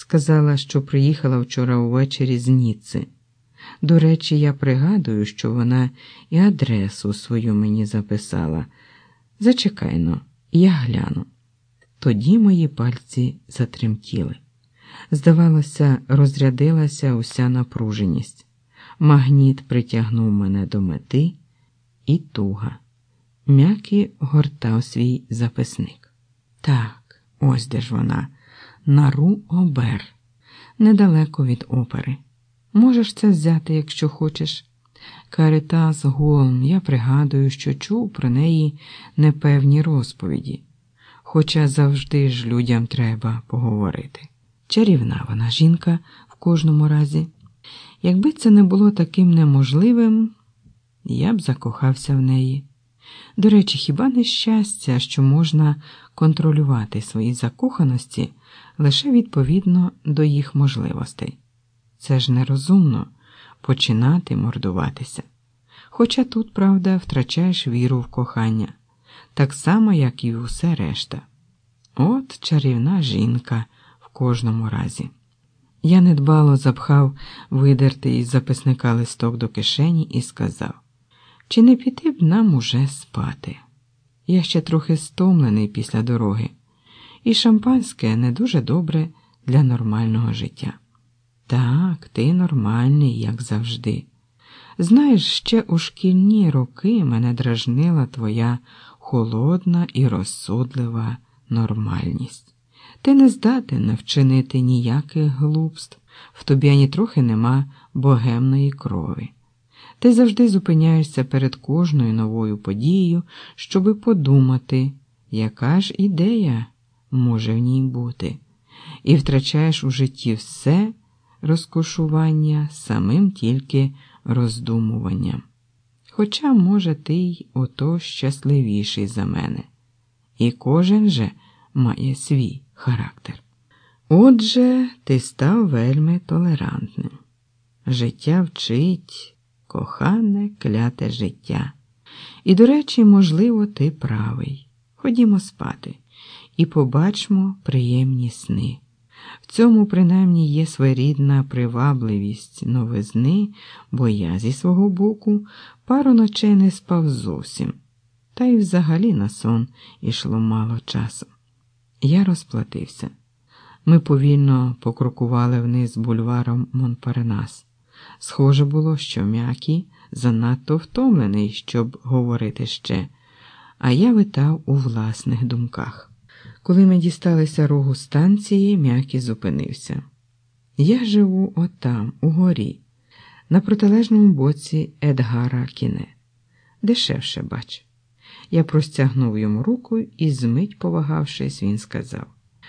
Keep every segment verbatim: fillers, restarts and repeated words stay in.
Сказала, що приїхала вчора увечері з Ніцци. До речі, я пригадую, що вона і адресу свою мені записала. Зачекай-но, я гляну. Тоді мої пальці затремтіли. Здавалося, розрядилася уся напруженість. Магніт притягнув мене до мети і туга. М'які гортав свій записник. Так, ось де ж вона. Нару-Обер. Недалеко від опери. Можеш це взяти, якщо хочеш. Каритас Голм, я пригадую, що чув про неї непевні розповіді. Хоча завжди ж людям треба поговорити. Чарівна вона жінка в кожному разі. Якби це не було таким неможливим, я б закохався в неї. До речі, хіба не щастя, що можна контролювати свої закоханості лише відповідно до їх можливостей? Це ж нерозумно починати мордуватися. Хоча тут, правда, втрачаєш віру в кохання, так само, як і усе решта. От чарівна жінка в кожному разі. Я недбало запхав видертий із записника листок до кишені і сказав: «Чи не піти б нам уже спати? Я ще трохи стомлений після дороги, і шампанське не дуже добре для нормального життя». «Так, ти нормальний, як завжди. Знаєш, ще у шкільні роки мене дражнила твоя холодна і розсудлива нормальність. Ти не здатен вчинити ніяких глупств, в тобі ані трохи нема богемної крові. Ти завжди зупиняєшся перед кожною новою подією, щоби подумати, яка ж ідея може в ній бути, і втрачаєш у житті все розкошування самим тільки роздумуванням. Хоча, може, ти й ото щасливіший за мене. І кожен же має свій характер. Отже, ти став вельми толерантним. Життя вчить, кохане, кляте життя. І, до речі, можливо, ти правий. Ходімо спати і побачмо приємні сни. В цьому, принаймні, є своєрідна привабливість новизни, бо я, зі свого боку, пару ночей не спав зовсім. Та й взагалі на сон ішло мало часу. Я розплатився. Ми повільно покрокували вниз бульваром Монпарнас. Схоже було, що М'якій занадто втомлений, щоб говорити ще, а я витав у власних думках. Коли ми дісталися рогу станції, М'якій зупинився. Я живу отам, угорі, на протилежному боці Едгара Кіне. Дешевше, бач. Я простягнув йому руку і, змить повагавшись, він сказав: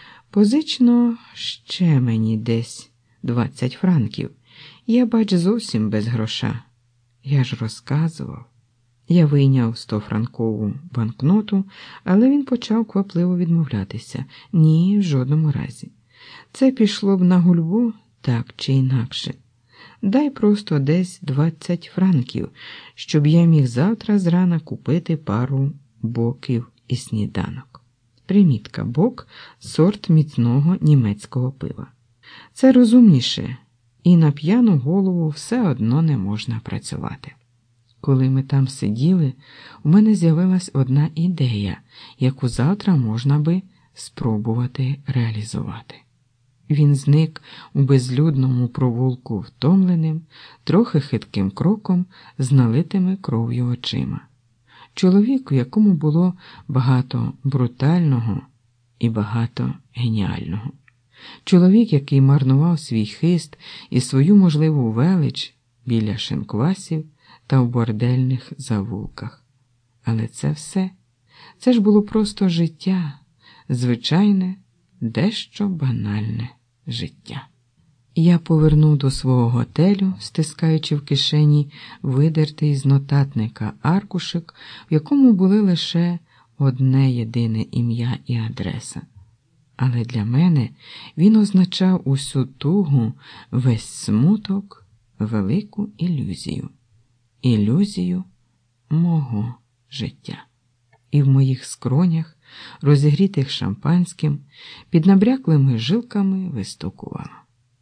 «Позично ще мені десь двадцять франків. Я, бач, зовсім без гроша». Я ж розказував. Я вийняв стофранкову банкноту, але він почав квапливо відмовлятися. Ні, в жодному разі. Це пішло б на гульбу так чи інакше. Дай просто десь двадцять франків, щоб я міг завтра зрана купити пару боків і сніданок. Примітка: бок – сорт міцного німецького пива. Це розумніше, і на п'яну голову все одно не можна працювати. Коли ми там сиділи, у мене з'явилась одна ідея, яку завтра можна би спробувати реалізувати. Він зник у безлюдному провулку втомленим, трохи хитким кроком, з налитими кров'ю очима. Чоловік, у якому було багато брутального і багато геніального. Чоловік, який марнував свій хист і свою можливу велич біля шинквасів та в бордельних завулках. Але це все. Це ж було просто життя, звичайне, дещо банальне життя. Я повернув до свого готелю, стискаючи в кишені видертий з нотатника аркушик, в якому були лише одне єдине ім'я і адреса. Але для мене він означав усю тугу, весь смуток, велику ілюзію. Ілюзію мого життя. І в моїх скронях розігрітих шампанським, під набряклими жилками вистукувало.